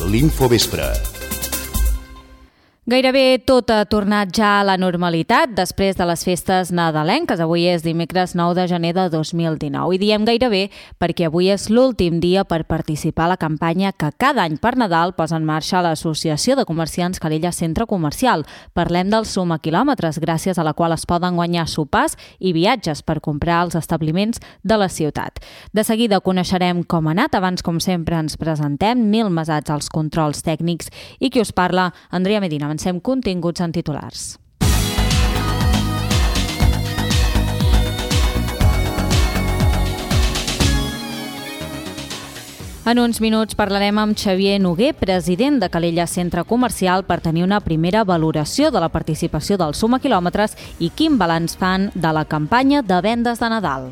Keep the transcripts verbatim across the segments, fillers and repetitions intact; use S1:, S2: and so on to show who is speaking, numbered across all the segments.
S1: l'Infovespre.
S2: Gairebé tot ha tornat ja a la normalitat després de les festes nadalenques. Avui és dimecres nou de gener de dos mil dinou. I diem gairebé perquè avui és l'últim dia per participar a la campanya que cada any per Nadal posa en marxa l'Associació de Comerciants Calella Centre Comercial. Parlem del Suma Quilòmetres, gràcies a la qual es poden guanyar sopars i viatges per comprar als establiments de la ciutat. De seguida coneixerem com ha anat. Abans, com sempre, ens presentem. Nil Masats als controls tècnics i qui us parla, Andrea Medina. Avancem continguts en titulars. En uns minuts parlarem amb Xavier Noguer, president de Calella Centre Comercial, per tenir una primera valoració de la participació del Suma Quilòmetres i quin balanç fan de la campanya de vendes de Nadal.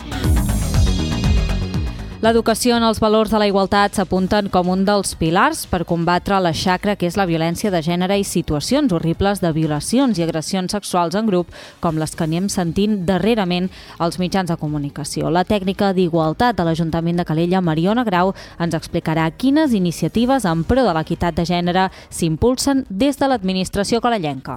S2: L'educació en els valors de la igualtat s'apunten com un dels pilars per combatre la xacra que és la violència de gènere i situacions horribles de violacions i agressions sexuals en grup, com les que anem sentint darrerament als mitjans de comunicació. La tècnica d'igualtat de l'Ajuntament de Calella, Mariona Grau, ens explicarà quines iniciatives en pro de l'equitat de gènere s'impulsen des de l'administració calellenca.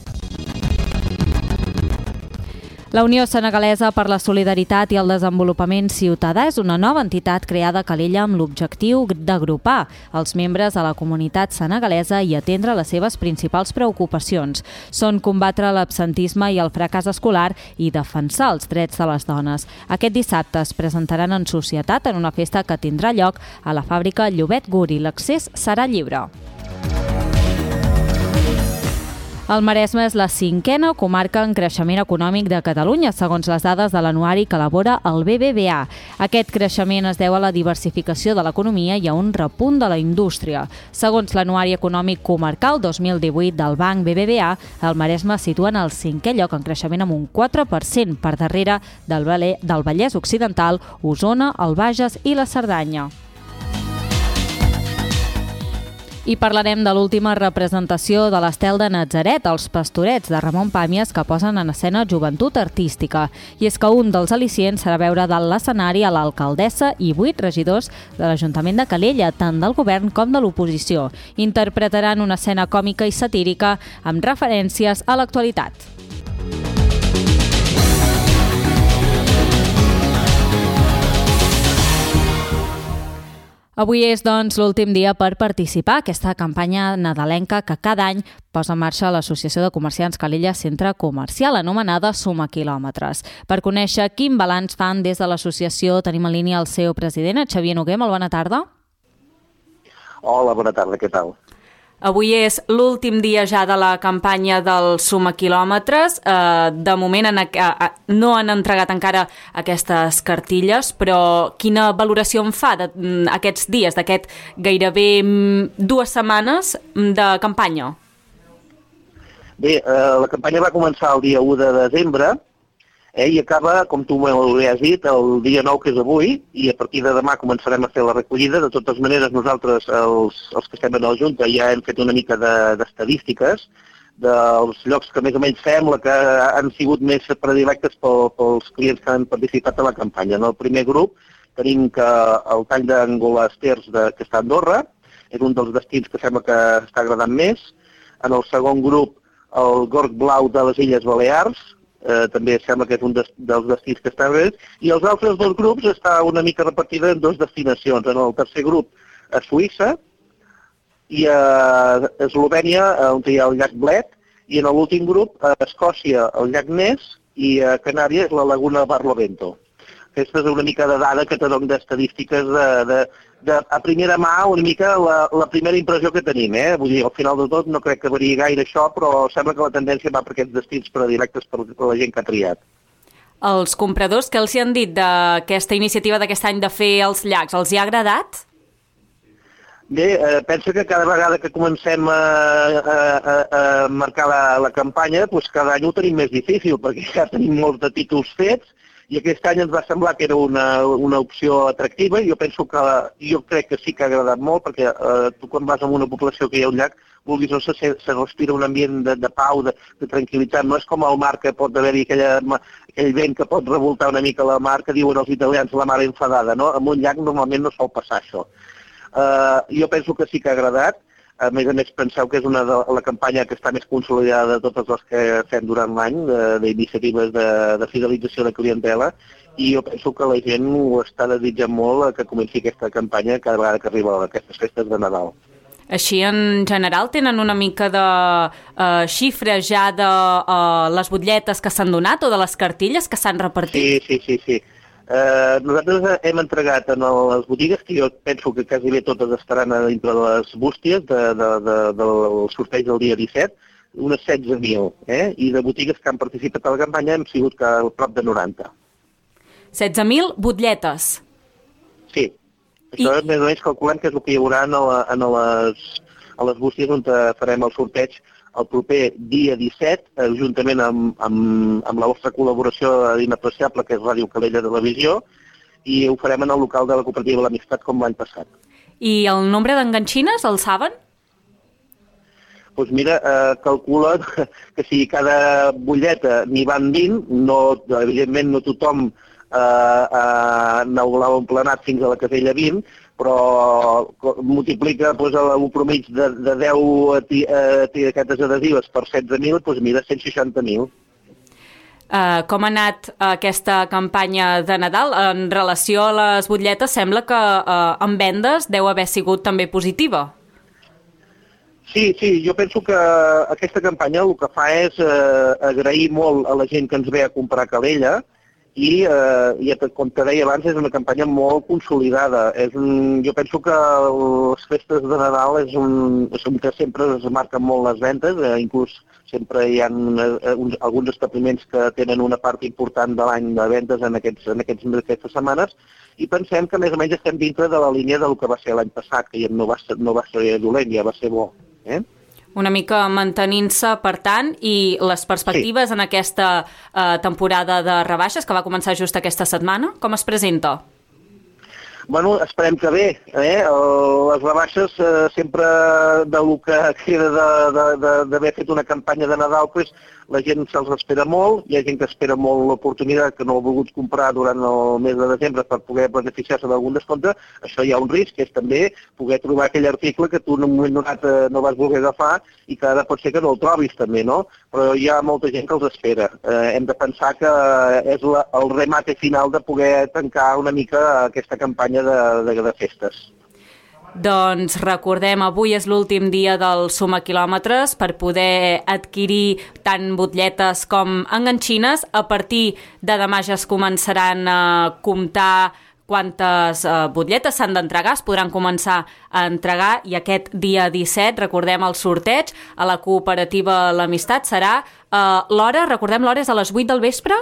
S2: La Unió Senegalesa per la Solidaritat i el Desenvolupament Ciutadà és una nova entitat creada a Calella amb l'objectiu d'agrupar els membres de la comunitat senegalesa i atendre les seves principals preocupacions. Són combatre l'absentisme i el fracàs escolar i defensar els drets de les dones. Aquest dissabte es presentaran en societat en una festa que tindrà lloc a la fàbrica Llobet Guri. L'accés serà lliure. El Maresme és la cinquena comarca en creixement econòmic de Catalunya, segons les dades de l'anuari que elabora el B B V A. Aquest creixement es deu a la diversificació de l'economia i a un repunt de la indústria. Segons l'anuari econòmic comarcal dos mil divuit del Banc B B V A, el Maresme es situa en el cinquè lloc en creixement amb un quatre per cent per darrere del Vallès Occidental, Osona, el Bages i la Cerdanya. I parlarem de l'última representació de l'Estel de Natzaret, els Pastorets de Ramon Pàmies, que posen en escena joventut artística. I és que un dels al·licients serà veure dalt l'escenari a l'alcaldessa i vuit regidors de l'Ajuntament de Calella, tant del govern com de l'oposició. Interpretaran una escena còmica i satírica amb referències a l'actualitat. Avui és, doncs, l'últim dia per participar a aquesta campanya nadalenca que cada any posa en marxa l'Associació de Comerciants Calella Centre Comercial, anomenada Suma Quilòmetres. Per conèixer quin balanç fan des de l'associació, tenim en línia el seu president, Xavier Noguer. Molt bona tarda.
S3: Hola, bona tarda, què tal?
S2: Avui és l'últim dia ja de la campanya del Suma Quilòmetres. Eh, de moment en, eh, no han entregat encara aquestes cartilles, però quina valoració en fa d'aquests dies, d'aquest gairebé dues setmanes de campanya?
S3: Bé, eh, la campanya va començar el dia u de desembre eh, i acaba, com tu m'has dit, el dia nou, que és avui, i a partir de demà començarem a fer la recollida. De totes maneres, nosaltres, els, els que estem a la Junta, ja hem fet una mica d'estadístiques de, dels llocs que més o menys sembla que han sigut més predilectes pel, pels clients que han participat a la campanya. En el primer grup tenim que el tall d'Angola Esters, de, que està a Andorra, és un dels destins que sembla que està agradant més. En el segon grup, el Gorg Blau de les Illes Balears, Eh, també sembla que és un des, dels destins que està bé, i els altres dos grups està una mica repartida en dues destinacions. En el tercer grup, a Suïssa, i a Eslovènia, on hi ha el llac Bled, i en l'últim grup, a Escòcia, el llac Ness, i a Canàries, la laguna Barlovento. Aquesta és una mica de dada que te dono d'estadístiques de, de, de, a primera mà, una mica la, la primera impressió que tenim. Eh? Vull dir, al final de tot no crec que variï gaire això, però sembla que la tendència va per aquests destins predilectes per, per la gent que ha triat.
S2: Els compradors, què els hi han dit d'aquesta iniciativa d'aquest any de fer els llacs? Els hi ha agradat?
S3: Bé, eh, penso que cada vegada que comencem a, a, a, a marcar la, la campanya, doncs cada any ho tenim més difícil, perquè ja tenim molts de títols fets, i aquest any ens va semblar que era una, una opció atractiva. Jo penso que, jo crec que sí que ha agradat molt, perquè eh, tu quan vas a una població que hi ha un llac, vulguis o no, se, se respira un ambient de, de pau, de, de tranquil·litat. No és com al mar, que pot haver-hi aquell vent que pot revoltar una mica la mar, que diuen els italians la mar enfadada, no? En un llac normalment no sol passar això. Uh, jo penso que sí que ha agradat. A més a més, penseu que és una de la campanya que està més consolidada de totes les que fem durant l'any, d'iniciatives de, de fidelització de clientela, i jo penso que la gent ho està desitjant molt que comenci aquesta campanya cada vegada que arriba a aquestes festes de Nadal.
S2: Així, en general, tenen una mica de uh, xifra ja de uh, les butlletes que s'han donat o de les cartilles que s'han repartit?
S3: Sí, sí, sí, sí. Uh, nosaltres hem entregat en les botigues, que jo penso que quasi bé totes estaran dintre de les bústies de, de, de, del sorteig del dia disset, unes setze mil, eh? I de botigues que han participat a la campanya hem sigut que al prop de noranta.
S2: setze mil butlletes?
S3: Sí. Això I... més o menys calculem que és el que hi haurà en, la, en les, a les bústies on farem el sorteig el proper dia disset, juntament amb, amb, amb la vostra col·laboració inapreciable, que és Ràdio Calella Televisió, i ho farem en el local de la cooperativa de l'Amistat com l'any passat.
S2: I el nombre d'enganxines, el saben?
S3: Doncs pues mira, eh, calcula que si cada butlleta n'hi van vint, no, evidentment no tothom eh, eh, n'haurà emplenat fins a la casella vint, però multiplica doncs, un promig de, de deu etiquetes adhesives per setze mil, doncs mira, cent seixanta mil.
S2: Uh, com ha anat aquesta campanya de Nadal? En relació a les butlletes, sembla que uh, en vendes deu haver sigut també positiva.
S3: Sí, sí, jo penso que aquesta campanya el que fa és eh, agrair molt a la gent que ens ve a comprar a Calella, i, eh, i com te deia abans, és una campanya molt consolidada. És un, jo penso que les festes de Nadal és un, és un que sempre es marquen molt les ventes, eh, inclús sempre hi ha eh, uns, alguns establiments que tenen una part important de l'any de vendes en, aquests, en, aquests, en aquestes setmanes, i pensem que més o menys estem dintre de la línia del que va ser l'any passat, que ja no va ser, no va ser dolent, ja va ser bo. Eh?
S2: Una mica mantenint-se, per tant, i les perspectives sí. en aquesta eh, temporada de rebaixes, que va començar just aquesta setmana, com es presenta?
S3: Bueno, esperem que bé. Eh? Les rebaixes eh, sempre del que queda d'haver fet una campanya de Nadal, pues, la gent se'ls espera molt, hi ha gent que espera molt l'oportunitat que no ha volgut comprar durant el mes de desembre per poder beneficiar-se d'algun descompte. Això hi ha un risc, que és també poder trobar aquell article que tu en un moment donat no vas voler agafar i que ara pot ser que no el trobis també, no? Però hi ha molta gent que els espera. Eh, hem de pensar que és la, el remate final de poder tancar una mica aquesta campanya de, de, de festes.
S2: Doncs recordem, avui és l'últim dia del Suma Quilòmetres per poder adquirir tant butlletes com enganxines. A partir de demà ja es començaran a comptar quantes uh, butlletes s'han d'entregar, es podran començar a entregar, i aquest dia disset, recordem el sorteig a la cooperativa L'Amistat, serà uh, l'hora, recordem l'hora és a les vuit del vespre?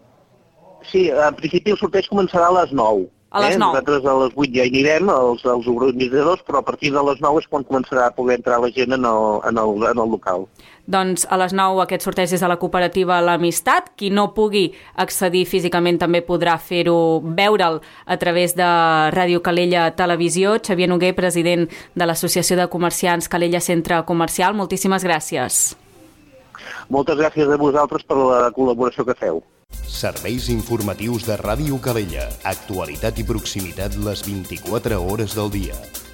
S3: Sí, en principi el sorteig començarà a les nou.
S2: A les nou.
S3: Eh? Nosaltres a les vuit ja hi anirem, els, els organitzadors, però a partir de les nou és quan començarà a poder entrar la gent en el, en el, en el local.
S2: Doncs a les nou aquest sorteig és a la cooperativa L'Amistat. Qui no pugui accedir físicament també podrà fer-ho, veure'l a través de Ràdio Calella Televisió. Xavier Noguer, president de l'Associació de Comerciants Calella Centre Comercial, moltíssimes gràcies.
S3: Moltes gràcies a vosaltres per la col·laboració que feu.
S1: Serveis informatius de Ràdio Calella. Actualitat i proximitat les vint-i-quatre hores del dia.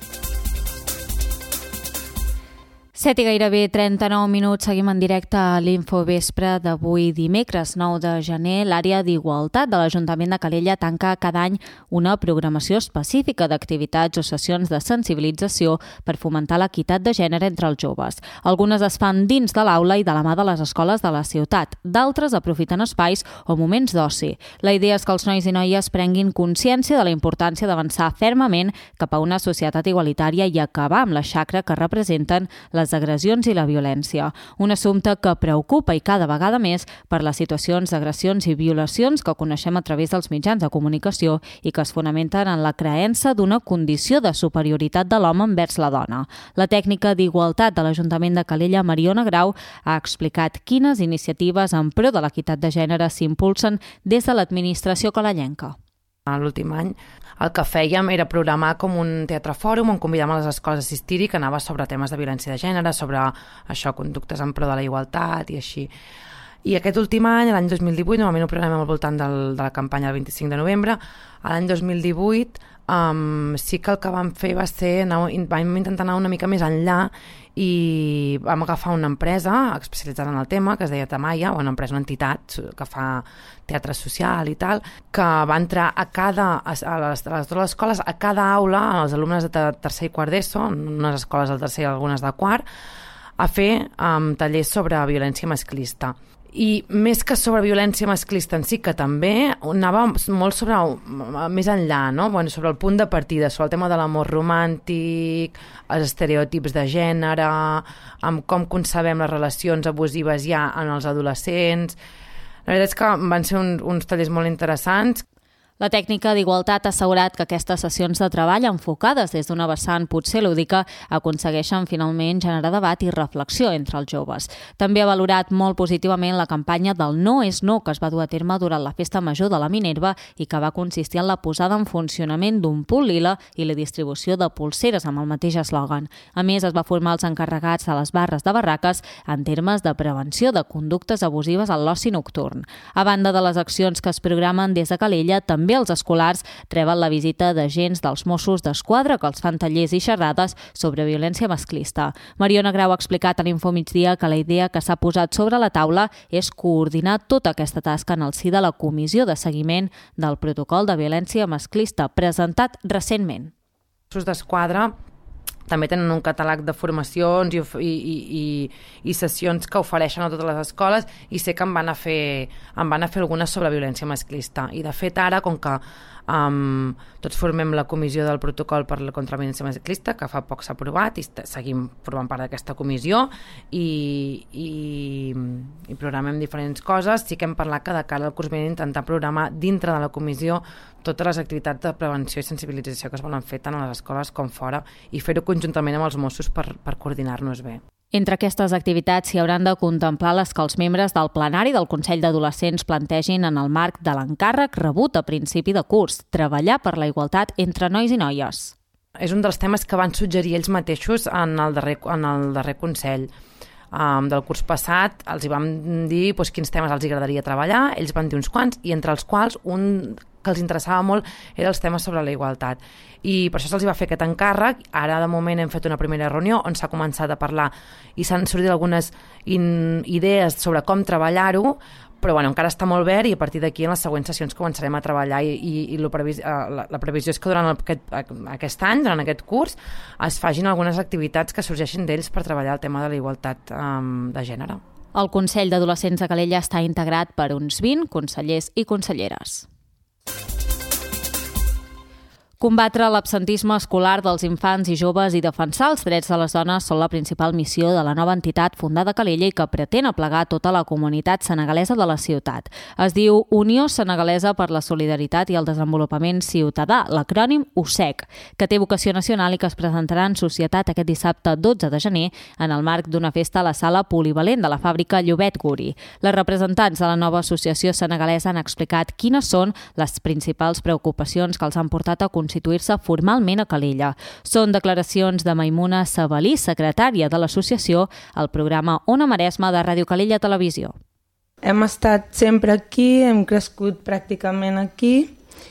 S2: set i gairebé trenta-nou minuts, seguim en directe a l'Infovespre d'avui dimecres nou de gener. L'àrea d'Igualtat de l'Ajuntament de Calella tanca cada any una programació específica d'activitats o sessions de sensibilització per fomentar l'equitat de gènere entre els joves. Algunes es fan dins de l'aula i de la mà de les escoles de la ciutat. D'altres aprofiten espais o moments d'oci. La idea és que els nois i noies prenguin consciència de la importància d'avançar fermament cap a una societat igualitària i acabar amb la xacra que representen les agressions i la violència. Un assumpte que preocupa i cada vegada més per les situacions d'agressions i violacions que coneixem a través dels mitjans de comunicació i que es fonamenten en la creença d'una condició de superioritat de l'home envers la dona. La tècnica d'Igualtat de l'Ajuntament de Calella, Mariona Grau, ha explicat quines iniciatives en pro de l'equitat de gènere s'impulsen des de l'administració calellenca.
S4: L'últim any el que fèiem era programar com un teatre fòrum on convidàvem a les escoles a assistir-hi, que anava sobre temes de violència de gènere, sobre això, conductes en pro de la igualtat i així. I aquest últim any, l'any dos mil divuit, normalment ho programem al voltant del, de la campanya del vint-i-cinc de novembre, l'any dos mil divuit Um, sí que el que vam fer va ser, anar, vam intentar anar una mica més enllà i vam agafar una empresa especialitzada en el tema, que es deia Tamaya, o una empresa, una entitat que fa teatre social i tal, que va entrar a cada, a les, a les dues escoles, a cada aula, als alumnes de tercer i quart d'ESO, unes escoles del tercer i algunes de quart, a fer um, tallers sobre violència masclista. I més que sobre violència masclista en si, que també anava molt sobre, més enllà, no? Bueno, sobre el punt de partida, sobre el tema de l'amor romàntic, els estereotips de gènere, amb com concebem les relacions abusives ja en els adolescents. La veritat és que van ser un, uns tallers molt interessants.
S2: La tècnica d'Igualtat ha assegurat que aquestes sessions de treball enfocades des d'una vessant potser lúdica aconsegueixen finalment generar debat i reflexió entre els joves. També ha valorat molt positivament la campanya del No és no que es va dur a terme durant la Festa Major de la Minerva i que va consistir en la posada en funcionament d'un punt lila i la distribució de pulseres amb el mateix eslògan. A més, es va formar els encarregats de les barres de barraques en termes de prevenció de conductes abusives a l'oci nocturn. A banda de les accions que es programen des de Calella, també També els escolars reben la visita d'agents dels Mossos d'Esquadra que els fan tallers i xerrades sobre violència masclista. Mariona Grau ha explicat a l'Infomigdia que la idea que s'ha posat sobre la taula és coordinar tota aquesta tasca en el si de la Comissió de Seguiment del Protocol de Violència Masclista, presentat recentment.
S4: Els Mossos d'Esquadra també tenen un catàleg de formacions i, i, i, i sessions que ofereixen a totes les escoles i sé que en van a fer, en van a fer algunes sobre violència masclista. I de fet ara, com que um, tots formem la comissió del protocol per la contra la violència masclista, que fa poc s'ha aprovat i seguim formant part d'aquesta comissió i, i, i programem diferents coses, sí que hem parlat que de cara al curs vinent intentar programar dintre de la comissió totes les activitats de prevenció i sensibilització que es volen fer tant a les escoles com fora i fer-ho conjuntament amb els Mossos per, per coordinar-nos bé.
S2: Entre aquestes activitats s'hi hauran de contemplar les que els membres del plenari del Consell d'Adolescents plantegin en el marc de l'encàrrec rebut a principi de curs, treballar per la igualtat entre nois i noies.
S4: És un dels temes que van suggerir ells mateixos en el darrer, en el darrer Consell. Um, del curs passat els hi vam dir doncs, quins temes els agradaria treballar, ells van dir uns quants i entre els quals un que els interessava molt eren els temes sobre la igualtat i per això se'ls va fer aquest encàrrec. Ara de moment hem fet una primera reunió on s'ha començat a parlar i s'han sortit algunes in- idees sobre com treballar-ho, però bueno, encara està molt verd i a partir d'aquí en les següents sessions començarem a treballar i, i, i lo previs, la, la previsió és que durant aquest, aquest any, durant aquest curs, es facin algunes activitats que sorgeixin d'ells per treballar el tema de la igualtat um, de gènere.
S2: El Consell d'Adolescents de Calella està integrat per uns vint consellers i conselleres. Combatre l'absentisme escolar dels infants i joves i defensar els drets de les dones són la principal missió de la nova entitat fundada a Calella i que pretén aplegar tota la comunitat senegalesa de la ciutat. Es diu Unió Senegalesa per la Solidaritat i el Desenvolupament Ciutadà, l'acrònim U S E C, que té vocació nacional i que es presentarà en societat aquest dissabte dotze de gener en el marc d'una festa a la sala polivalent de la fàbrica Llobet Guri. Les representants de la nova associació senegalesa han explicat quines són les principals preocupacions que els han portat a constituir-se formalment a Calella. Són declaracions de Maimuna Sabalí, secretària de l'associació, al programa Ona Maresma de Ràdio Calella Televisió.
S5: Hem estat sempre aquí, hem crescut pràcticament aquí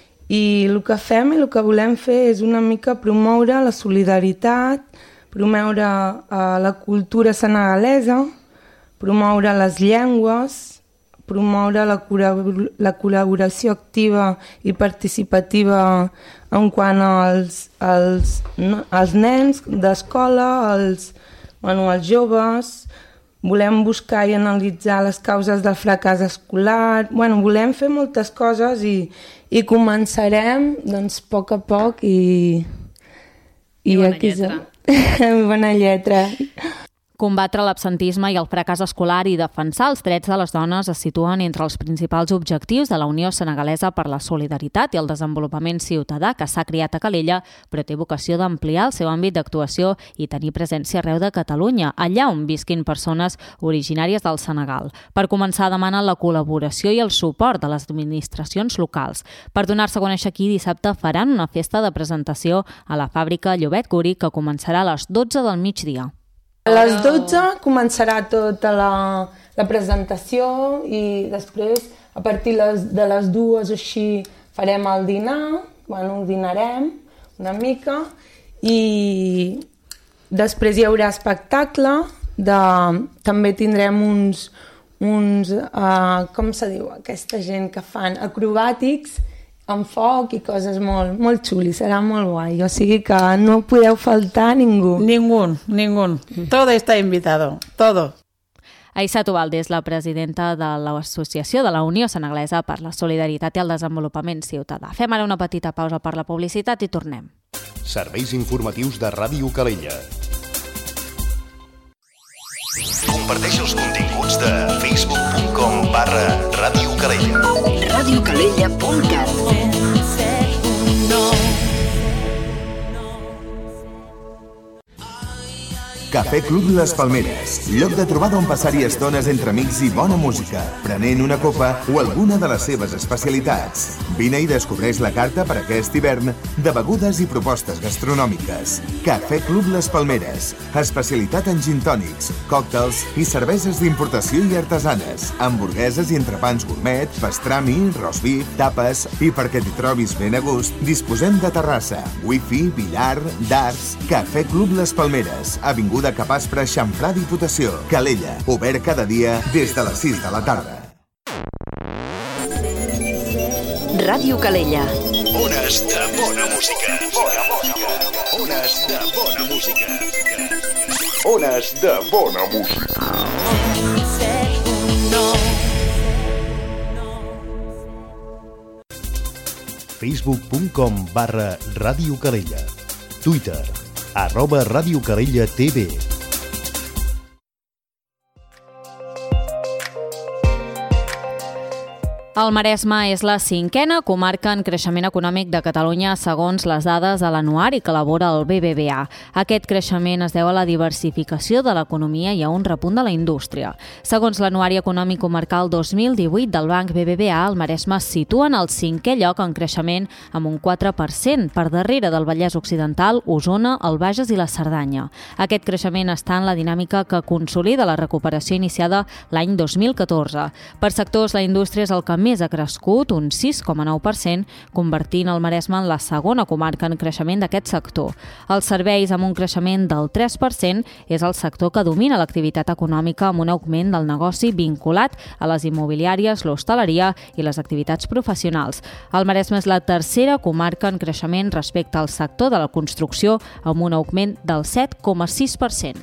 S5: i el que fem i el que volem fer és una mica promoure la solidaritat, promoure uh, la cultura senegalesa, promoure les llengües, promoure la, la col·laboració activa i participativa en quant als, als, als nens d'escola, als, bueno, als joves. Volem buscar i analitzar les causes del fracàs escolar. Bueno, volem fer moltes coses i, i començarem doncs, a poc a poc i...
S4: I, I bona aquí lletra.
S5: Bona lletra.
S2: Combatre l'absentisme i el fracàs escolar i defensar els drets de les dones es situen entre els principals objectius de la Unió Senegalesa per la Solidaritat i el Desenvolupament Ciutadà, que s'ha creat a Calella, però té vocació d'ampliar el seu àmbit d'actuació i tenir presència arreu de Catalunya, allà on visquin persones originàries del Senegal. Per començar, demanen la col·laboració i el suport de les administracions locals. Per donar-se a conèixer aquí, dissabte faran una festa de presentació a la fàbrica Llobet Guri, que començarà a les dotze del migdia.
S5: A les dotze començarà tota la, la presentació i després, a partir les, de les dues així, farem el dinar, bueno, dinarem, una mica, i després hi haurà espectacle, de... també tindrem uns, uns uh, com se diu, aquesta gent que fan acrobàtics, amb foc i coses molt, molt xulis, serà molt guai, o sigui que no podeu faltar ningú.
S6: Ningú, ningú, todo está invitado, todo.
S2: Aissa Tobaldi és la presidenta de l'Associació de la Unió Senegalesa per la Solidaritat i el Desenvolupament Ciutadà. Fem ara una petita pausa per la publicitat i tornem.
S1: Serveis informatius de Ràdio Calella. Comparteix els continguts de facebook punt com barra Ràdio Calella.
S7: radiocalella punt cat.
S8: Cafè Club Les Palmeres, lloc de trobada on passar-hi estones entre amics i bona música, prenent una copa o alguna de les seves especialitats. Vine i descobreix la carta per aquest hivern de begudes i propostes gastronòmiques. Cafè Club Les Palmeres, especialitat en gin tònics, còctels i cerveses d'importació i artesanes, hamburgueses i entrepans gourmet, pastrami, roast beef, tapes i perquè t'hi trobis ben a gust, disposem de terrassa, wifi, billar, darts. Cafè Club Les Palmeres, avinguda de Capaspre, Xamfrà, Diputació, Calella, obert cada dia des de les sis de la tarda.
S7: Ràdio Calella.
S1: Ones de bona música. Bona música. Ones de bona música. Ones de bona música. facebook punt com barra Ràdio Calella. Twitter arroba Ràdio Calella T V.
S2: El Maresme és la cinquena comarca en creixement econòmic de Catalunya segons les dades de l'anuari que elabora el B B V A. Aquest creixement es deu a la diversificació de l'economia i a un repunt de la indústria. Segons l'anuari econòmic comarcal dos mil divuit del Banc B B V A, el Maresme es situa en el cinquè lloc en creixement amb un quatre per cent, per darrere del Vallès Occidental, Osona, el Bages i la Cerdanya. Aquest creixement està en la dinàmica que consolida la recuperació iniciada l'any dos mil catorze. Per sectors, la indústria és el que més ha crescut, un sis coma nou per cent, convertint el Maresme en la segona comarca en creixement d'aquest sector. Els serveis, amb un creixement del tres per cent, és el sector que domina l'activitat econòmica amb un augment del negoci vinculat a les immobiliàries, l'hostaleria i les activitats professionals. El Maresme és la tercera comarca en creixement respecte al sector de la construcció, amb un augment del set coma sis per cent.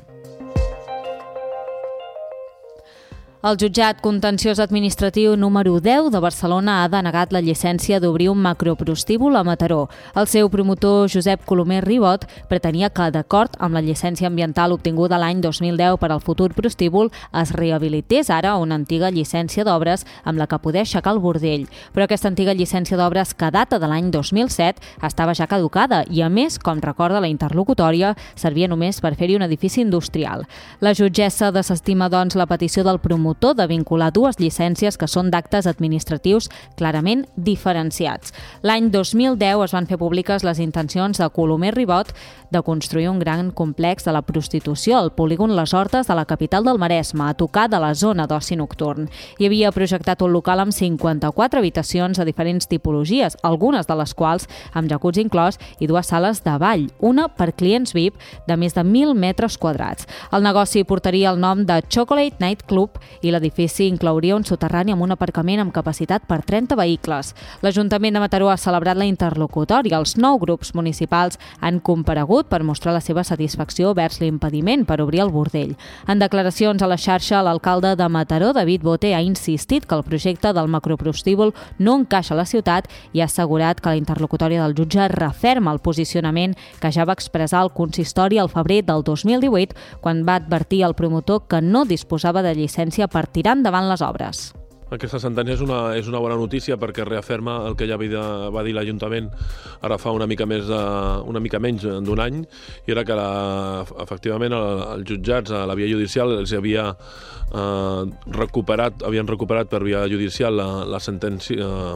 S2: El jutjat contenciós administratiu número deu de Barcelona ha denegat la llicència d'obrir un macroprostíbul a Mataró. El seu promotor, Josep Colomer Ribot, pretenia que, d'acord amb la llicència ambiental obtinguda l'any dos mil deu per al futur prostíbul, es rehabilités ara una antiga llicència d'obres amb la que poder aixecar el bordell. Però aquesta antiga llicència d'obres, que data de l'any dos mil set, estava ja caducada i, a més, com recorda la interlocutòria, servia només per fer-hi un edifici industrial. La jutgessa desestima, doncs, la petició del promotor de vincular dues llicències que són d'actes administratius clarament diferenciats. L'any dos mil deu es van fer públiques les intencions de Colomer Ribot de construir un gran complex de la prostitució al polígon Les Hortes de la capital del Maresme, a tocar de la zona d'oci nocturn. Hi havia projectat un local amb cinquanta-quatre habitacions de diferents tipologies, algunes de les quals amb jacuzzi inclòs i dues sales de ball, una per clients V I P de més de mil metres quadrats. El negoci portaria el nom de Chocolate Night Club i l'edifici inclouria un soterrani amb un aparcament amb capacitat per trenta vehicles. L'Ajuntament de Mataró ha celebrat la interlocutòria. Els nou grups municipals han comparegut per mostrar la seva satisfacció vers l'impediment per obrir el bordell. En declaracions a la xarxa, l'alcalde de Mataró, David Boté, ha insistit que el projecte del macroprostíbul no encaixa a la ciutat i ha assegurat que la interlocutòria del jutge referma el posicionament que ja va expressar el consistori al febrer del dos mil divuit, quan va advertir al promotor que no disposava de llicència per tirar endavant les obres.
S9: Aquesta sentència és una, és una bona notícia perquè reafirma el que ja va dir l'Ajuntament ara fa una mica més de, una mica menys d'un any, i era que la, efectivament els jutjats a la via judicial els havia eh, recuperat, havien recuperat per via judicial la, la sentència, eh,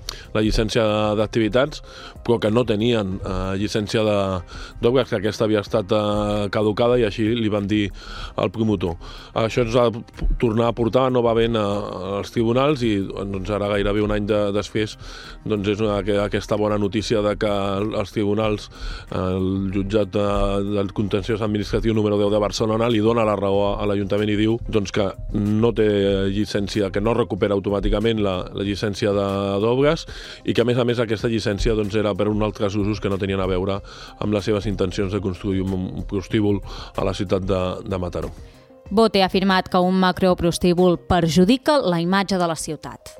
S9: la llicència d'activitats, però que no tenien eh, llicència d'obres, que aquesta havia estat eh, caducada, i així li van dir al promotor. Això ens va tornar a portar novament als tribunals, i doncs, ara gairebé un any de, després doncs, és una, aquesta bona notícia de que els tribunals, el jutjat de, del contenciós administratiu número deu de Barcelona, li dona la raó a l'Ajuntament i diu doncs, que no té llicència, que no recupera automàticament la, la llicència d'obres, i que a més a més aquesta llicència doncs, era per uns altres usos que no tenien a veure amb les seves intencions de construir un prostíbul a la ciutat de, de Mataró.
S2: Bote ha afirmat que un macroprostíbul perjudica la imatge de la ciutat.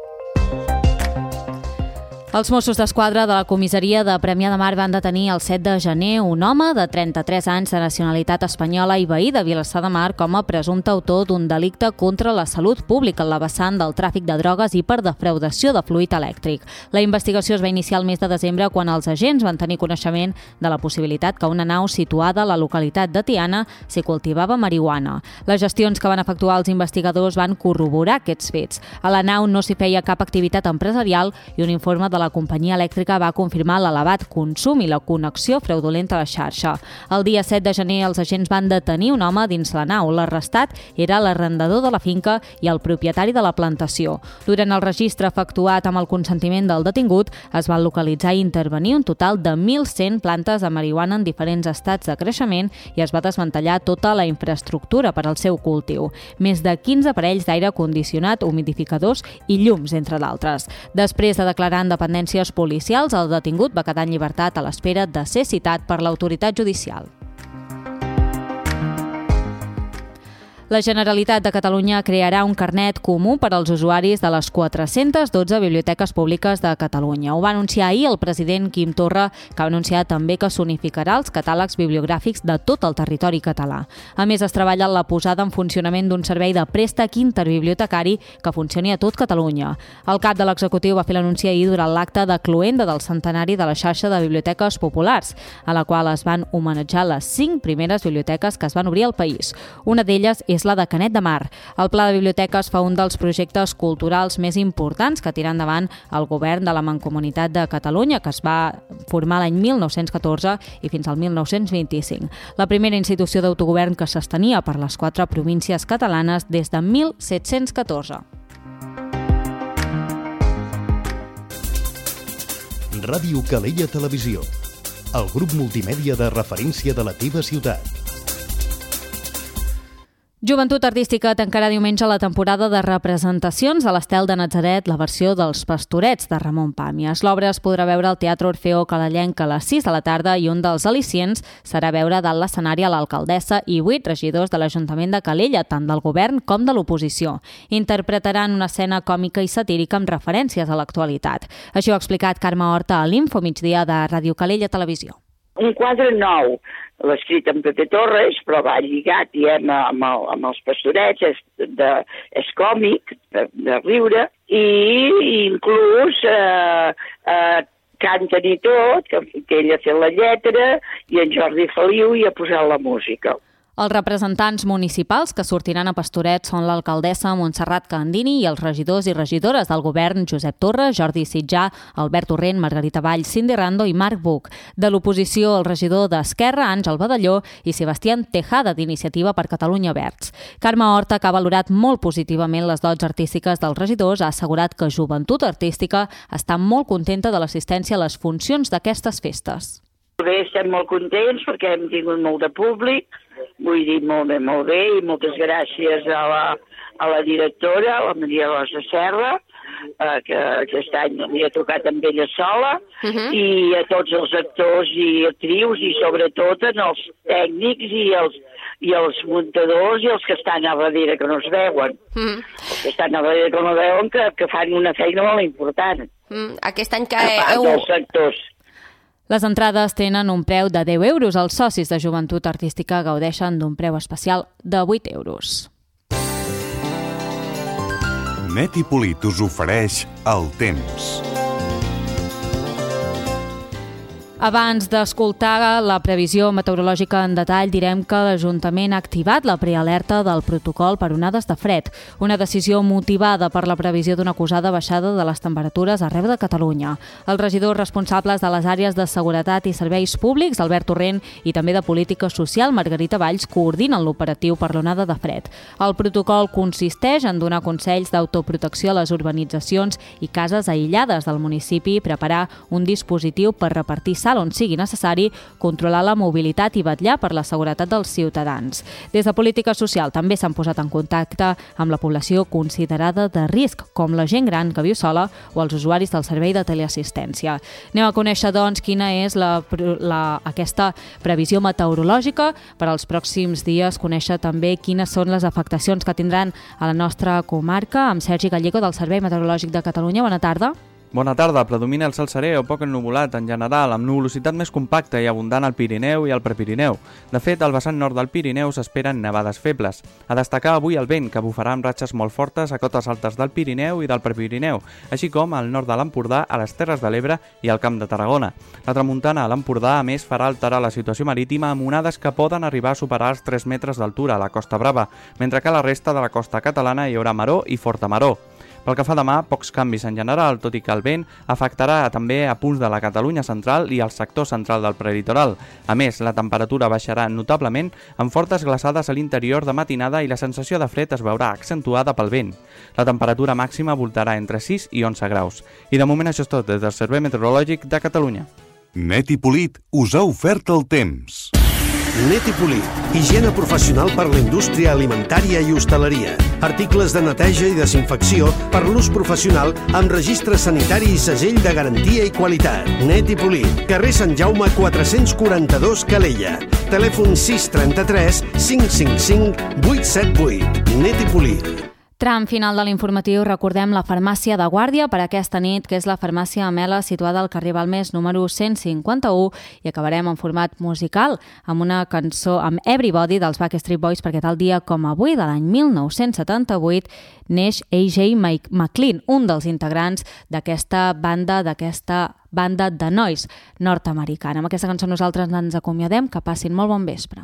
S2: Els Mossos d'Esquadra de la comissaria de Premià de Mar van detenir el set de gener un home de trenta-tres anys de nacionalitat espanyola i veí de Vilassar de Mar com a presumpte autor d'un delicte contra la salut pública en la vessant del tràfic de drogues i per defraudació de fluid elèctric. La investigació es va iniciar el mes de desembre quan els agents van tenir coneixement de la possibilitat que una nau situada a la localitat de Tiana s'hi cultivava marihuana. Les gestions que van efectuar els investigadors van corroborar aquests fets. A la nau no s'hi feia cap activitat empresarial i un informe de la companyia elèctrica va confirmar l'elevat consum i la connexió fraudulenta a la xarxa. El dia set de gener els agents van detenir un home dins la nau. L'arrestat era l'arrendador de la finca i el propietari de la plantació. Durant el registre efectuat amb el consentiment del detingut es van localitzar i intervenir un total de mil cent plantes de marihuana en diferents estats de creixement i es va desmantellar tota la infraestructura per al seu cultiu. Més de quinze aparells d'aire condicionat, humidificadors i llums, entre d'altres. Després de declarar en dependències policials, el detingut va quedar en llibertat a l'espera de ser citat per l'autoritat judicial. La Generalitat de Catalunya crearà un carnet comú per als usuaris de les quatre-centes dotze biblioteques públiques de Catalunya. Ho va anunciar ahir el president Quim Torra, que va anunciar també que s'unificarà els catàlegs bibliogràfics de tot el territori català. A més, es treballa en la posada en funcionament d'un servei de préstec interbibliotecari que funcioni a tot Catalunya. El cap de l'executiu va fer l'anunci ahir durant l'acte de cloenda del centenari de la xarxa de biblioteques populars, a la qual es van homenatjar les cinc primeres biblioteques que es van obrir al país. Una d'elles és és la de Canet de Mar. El Pla de Biblioteques fa un dels projectes culturals més importants que tira endavant el govern de la Mancomunitat de Catalunya, que es va formar l'any mil nou-cents catorze i fins al mil nou-cents vint-i-cinc. La primera institució d'autogovern que s'estenia per les quatre províncies catalanes des de mil set-cents catorze.
S10: Ràdio Calella Televisió, el grup multimèdia de referència de la teva ciutat.
S2: Joventut Artística tancarà diumenge la temporada de representacions a l'Estel de Natzaret, la versió dels Pastorets de Ramon Pàmies. L'obra es podrà veure al Teatre Orfeó Calellenc a les sis de la tarda i un dels al·licients serà veure dalt l'escenari a l'alcaldessa i vuit regidors de l'Ajuntament de Calella, tant del govern com de l'oposició. Interpretaran una escena còmica i satírica amb referències a l'actualitat. Així ho ha explicat Carme Horta a l'Info Migdia de Ràdio Calella Televisió.
S11: Un quadre nou, l'ha escrit en Pepe Torres, però va lligat diem, amb, el, amb els Pastorets, és, de, és còmic, de, de riure, i inclús eh, eh, canten i tot, que, que ell ha fet la lletra, i en Jordi Feliu hi ha posat la música.
S2: Els representants municipals que sortiran a Pastorets són l'alcaldessa Montserrat Candini i els regidors i regidores del govern Josep Torra, Jordi Sitjà, Albert Torrent, Margarita Vall, Cindy Rando i Marc Buch. De l'oposició, el regidor d'Esquerra, Àngel Badalló, i Sebastián Tejada, d'Iniciativa per Catalunya Verds. Carme Horta, que ha valorat molt positivament les dots artístiques dels regidors, ha assegurat que Joventut Artística està molt contenta de l'assistència a les funcions d'aquestes festes.
S11: Bé, estem molt contents perquè hem tingut molt de públic, vull dir molt bé, molt bé, i moltes gràcies a la, a la directora, la Maria Rosa Serra, eh, que aquest any li ha tocat amb ella sola, uh-huh. i a tots els actors i actrius, i sobretot en els tècnics i els, i els muntadors i els que estan a darrere que no es veuen. Uh-huh. Els que estan a darrere que no veuen, que, que fan una feina molt important.
S12: Uh-huh. Aquest any que
S11: a part dels actors.
S2: Les entrades tenen un preu de deu euros. Els socis de Joventut Artística gaudeixen d'un preu especial de vuit euros.
S13: Net i Polit us ofereix el temps.
S2: Abans d'escoltar la previsió meteorològica en detall, direm que l'Ajuntament ha activat la prealerta del protocol per onades de fred, una decisió motivada per la previsió d'una acusada baixada de les temperatures arreu de Catalunya. Els regidors responsables de les àrees de seguretat i serveis públics, Albert Torrent, i també de política social, Margarita Valls, coordinen l'operatiu per l'onada de fred. El protocol consisteix en donar consells d'autoprotecció a les urbanitzacions i cases aïllades del municipi, preparar un dispositiu per repartir sal on sigui necessari, controlar la mobilitat i vetllar per la seguretat dels ciutadans. Des de Política Social també s'han posat en contacte amb la població considerada de risc, com la gent gran que viu sola o els usuaris del servei de teleassistència. Anem a conèixer, doncs, quina és la, la, aquesta previsió meteorològica per als pròxims dies, conèixer també quines són les afectacions que tindran a la nostra comarca, amb Sergi Gallego del Servei Meteorològic de Catalunya. Bona tarda.
S12: Bona tarda. Predomina el cel serè o poc ennuvolat en general, amb nuvolositat més compacta i abundant al Pirineu i al Prepirineu. De fet, al vessant nord del Pirineu s'esperen nevades febles. A destacar avui el vent, que bufarà amb ratxes molt fortes a cotes altes del Pirineu i del Prepirineu, així com al nord de l'Empordà, a les Terres de l'Ebre i al Camp de Tarragona. La tramuntana a l'Empordà, a més, farà alterar la situació marítima amb onades que poden arribar a superar els tres metres d'altura a la Costa Brava, mentre que a la resta de la costa catalana hi haurà maró i forta maró. Pel que fa demà, pocs canvis en general, tot i que el vent afectarà també a punts de la Catalunya central i al sector central del prelitoral. A més, la temperatura baixarà notablement amb fortes glaçades a l'interior de matinada i la sensació de fred es veurà accentuada pel vent. La temperatura màxima voltarà entre sis i onze graus. I de moment això és tot des del Servei Meteorològic de Catalunya.
S13: Net i Polit us ha ofert el temps.
S14: Net i Polit, higiene professional per la indústria alimentària i hostaleria. Articles de neteja i desinfecció per l'ús professional amb registre sanitari i segell de garantia i qualitat. Net i Polit, carrer Sant Jaume quatre-cents quaranta-dos, Calella. Telèfon sis trenta-tres cinc cinc cinc vuit set vuit. Net i Polit.
S2: Tram final de l'informatiu, recordem la farmàcia de guàrdia per aquesta nit, que és la farmàcia Amela, situada al carrer Balmes número cent cinquanta-u, i acabarem en format musical amb una cançó amb Everybody dels Backstreet Boys, perquè tal dia com avui, de l'any mil nou-cents setanta-vuit, neix A J McLean, un dels integrants d'aquesta banda, d'aquesta banda de nois nord-americana. Amb aquesta cançó nosaltres ens acomiadem, que passin molt bon vespre.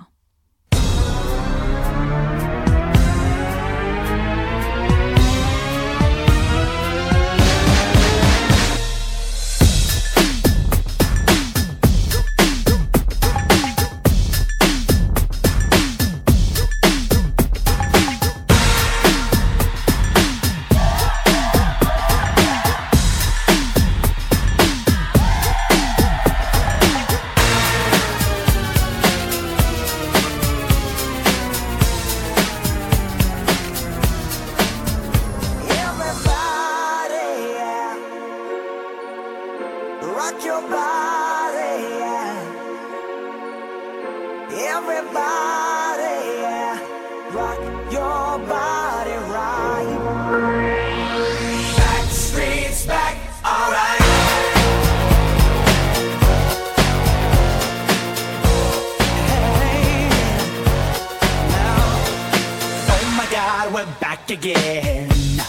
S15: Again,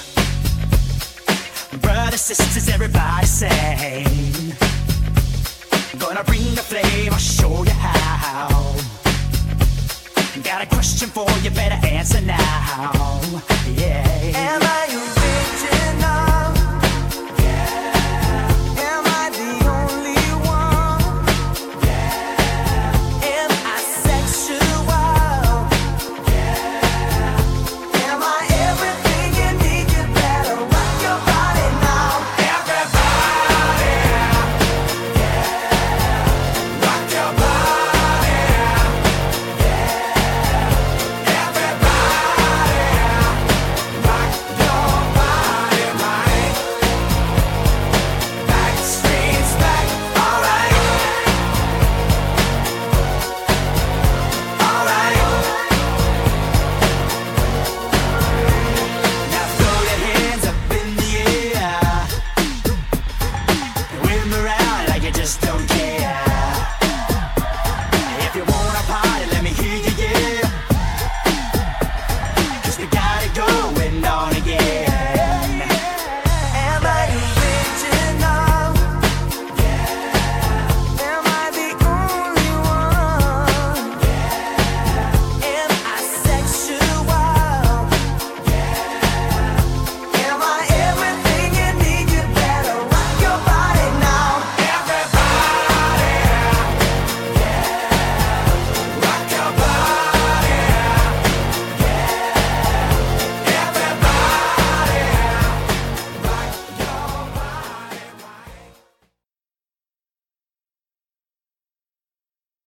S15: brothers, sisters, everybody sing. Gonna bring the flame, I'll show you how. Got a question for you, better answer now. Yeah. Am I